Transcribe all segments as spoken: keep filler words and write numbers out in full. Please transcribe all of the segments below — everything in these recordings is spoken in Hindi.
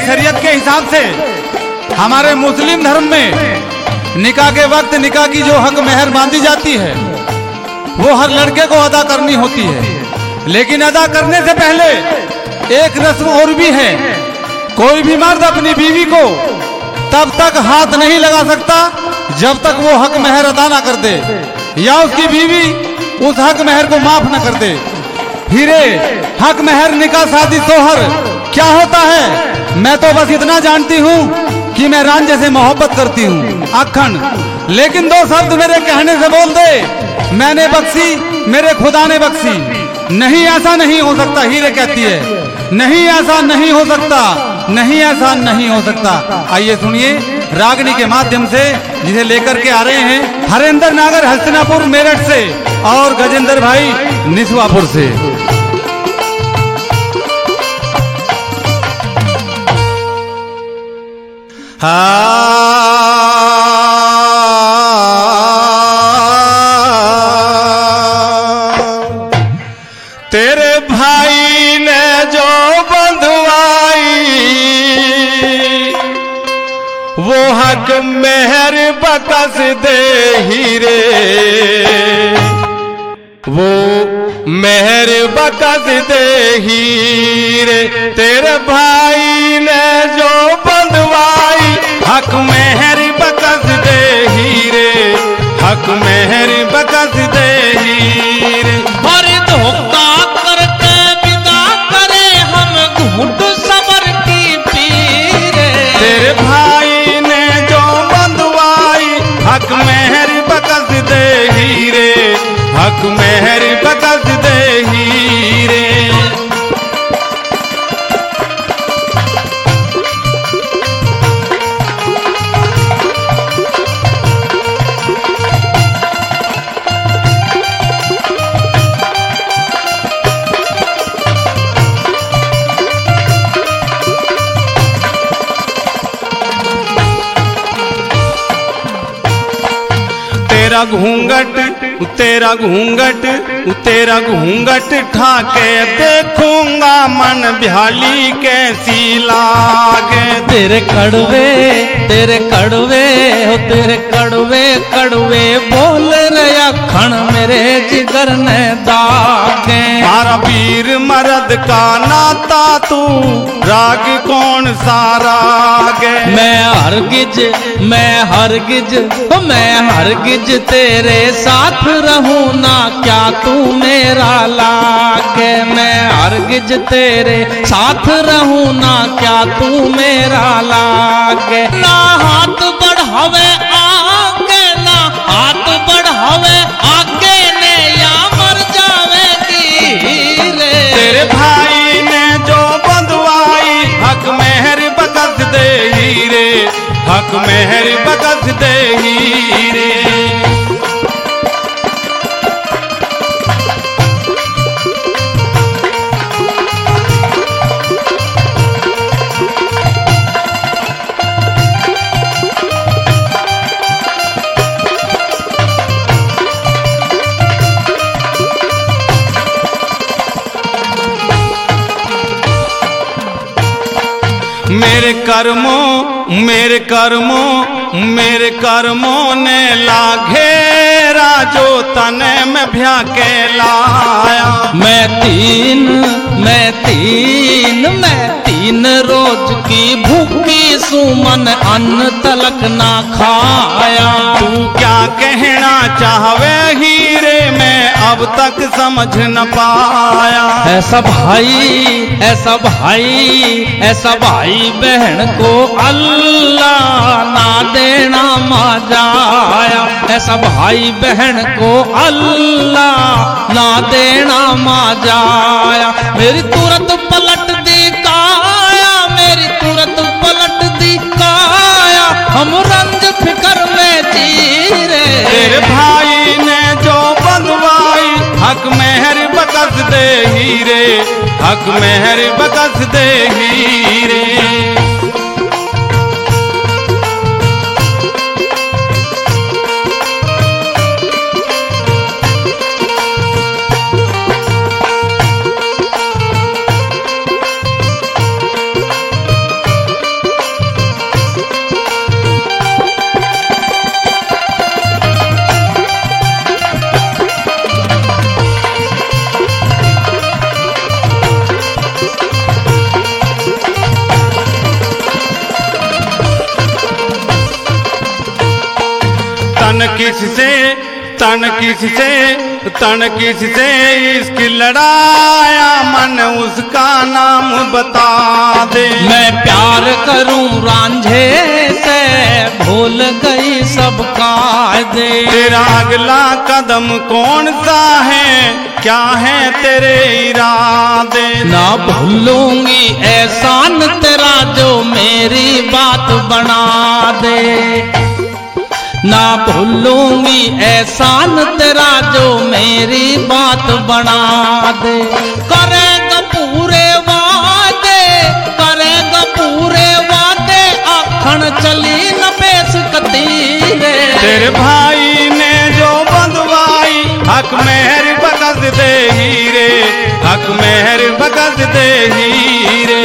शरीयत के हिसाब से हमारे मुस्लिम धर्म में निकाह के वक्त निकाह की जो हक मेहर बांधी जाती है वो हर लड़के को अदा करनी होती है। लेकिन अदा करने से पहले एक रस्म और भी है। कोई भी मर्द अपनी बीवी को तब तक हाथ नहीं लगा सकता जब तक वो हक मेहर अदा ना कर दे या उसकी बीवी उस हक मेहर को माफ न कर दे। हीरे हक मेहर निकाह शादी सोहर क्या होता है मैं तो बस इतना जानती हूँ कि मैं रांझे से मोहब्बत करती हूँ अखंड। लेकिन दो शब्द मेरे कहने से बोल दे मैंने बख्शी मेरे खुदा ने बख्शी। नहीं ऐसा नहीं हो सकता हीरे कहती है, नहीं ऐसा नहीं हो सकता, नहीं ऐसा नहीं हो सकता। आइए सुनिए रागनी के माध्यम से जिसे लेकर के आ रहे हैं हरेंद्र नागर हस्तिनापुर मेरठ से और गजेंद्र भाई निसवापुर से। तेरे भाई ने जो बंधवाई वो हक मेहर बकस दे हीरे, वो मेहर बकस दे हीरे। तेरे भाई ने जो बंधवाई हक मेहर बकस दे हीरे, हक मेहर बकस दे हीरे। और धोखा करके विदा करे हम घूंट सबर की पीरे। तेरे भाई ने जो बंधवाई हक मेहर बकस दे हीरे, हक मेहर बकस दे हीरे। तेरा घूंघट तेरा घूंघट तेरा घूंघट ठाके देखूंगा मन भ्याली कैसी लागे। तेरे कड़वे तेरे कड़वे हो तेरे कड़वे कड़वे बोल रया खण मेरे जिगर ने दागे। मारा वीर मर्द का नाता तू राग कौन सा राग। मैं हरगिज मैं हरगिज मैं हरगिज तेरे साथ रहूं ना क्या तू मेरा लागे। मैं हरगिज तेरे साथ रहूं ना क्या तू मेरा लागे। ना हाथ बढ़ावे आगे ना हाथ बढ़ावे आगे ने या मर जावेगी रे। तेरे भाई ने जो बंधवाई हक मेहर बकस दे हीरे, हक मेहर बकस दे हीरे। मेरे कर्मों मेरे कर्मों मेरे कर्मों ने लागेरा जो तने में भ्या के लाया। मैं तीन मैं तीन मैं तीन रोज की भूखी सुमन अन्न तलक ना खाया। तू क्या कहना चाहवे हीरे मैं अब तक समझ न पाया। ऐसा भाई ऐसा भाई ऐसा भाई बहन को अल्लाह ना देना मजाया। ऐसा भाई बहन को अल्लाह ना देना मजाया। मेरी तुरंत पलट दी काया मेरी तुरंत पलट दी काया हम रंज फिकर में जी रे। तेरे भाई ने जो बंधवाई हक मेहर बकस दे हीरे, हक मेहर बकस दे हीरे। किससे तन किससे तन किससे इसकी लड़ाया मन उसका नाम बता दे। मैं प्यार करूं रांझे से भूल गई सब कायदे। तेरा अगला कदम कौन सा है, क्या है तेरे इरादे। ना भूलूंगी एहसान तेरा जो मेरी बात बना दे। ना भूलूंगी एहसान तेरा जो मेरी बात बना दे। करेगा पूरे वादे करेगा पूरे वादे आखण चली न बेस कतीरे। तेरे भाई ने जो बंधवाई हक मेहर बकस दे हीरे, हक मेहर बकस दे हीरे।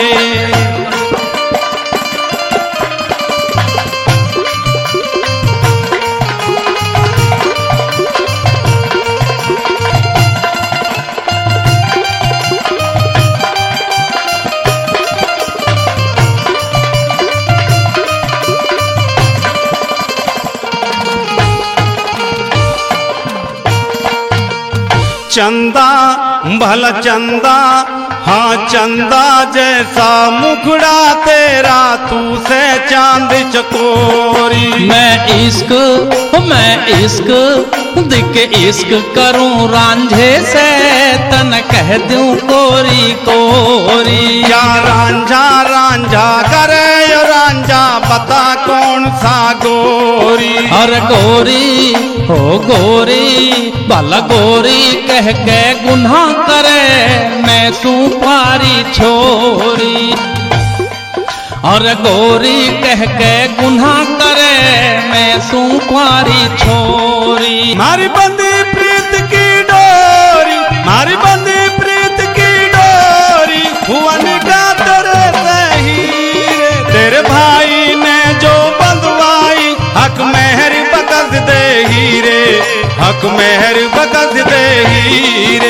चंदा भला चंदा हाँ चंदा जैसा मुखड़ा तेरा तू से चांद चकोरी। मैं इश्क मैं इश्क दिख इश्क करूं रांझे से तन कह दूं कोरी कोरी। या रांझा रांझा करे यो रांझा बता कौन सा गोरी। और गोरी हो गोरी भला गोरी कह के गुनाह करे मैं सुपारी छोरी। और गोरी कह के गुनाह करे मैं सुपारी छोरी। मारी बंदी प्रीत की डोरी, मारी बंदी प्रीत की डोरी हुआ निकाह तेरे सहीरे। तेरे भाई ने जो बंधवाई हक मेहर बकस दे हीरे, हक मेहर बकस दे हीरे।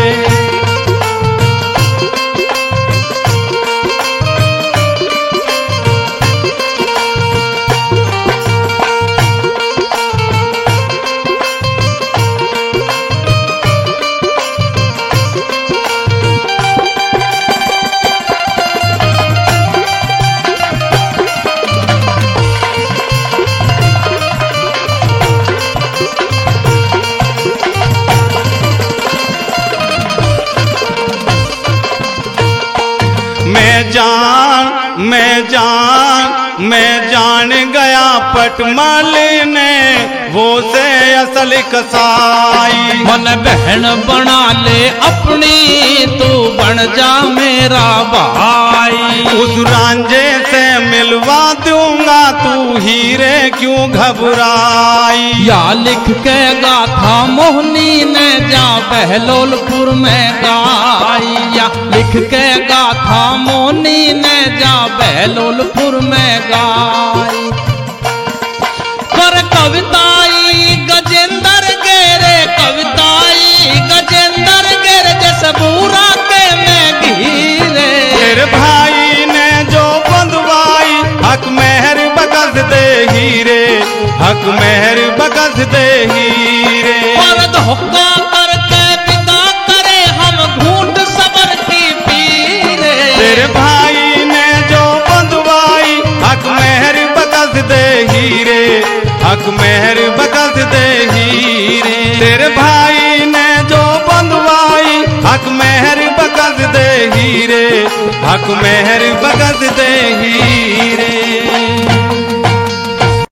मैं जान मैं जान मैं जान गया पटमल ने वो से असल कसाई। मन बहन बना ले अपनी तू बन जा मेरा भाई। उस रांझे से मिलवा दूंगा तू हीरे क्यों घबराई। या लिख के गाथा मोहनी ने जा बहलोलपुर में गाई। या लिख के गाथा मोहनी ने जा बहलोलपुर में गाई। कर कविताई गजेंद्र गेरे कविताई गजेंद्र गेरे जैसे बूरा के में घीरे। तेरे भाई ने जो बंधवाई हक मेहर बकस दे हीरे, हक मेहर बकस दे हीरे। पर धोखा करके विदा करे हम घूंट सबर की पीरे। तेरे भाई ने जो बंधवाई हक मेहर बकस दे हीरे, हक मेहर बकस दे हीरे। तेरे भाई ने जो बंधवाई हक मेहर बकस दे हीरे, हक मेहर बकस दे हीरे।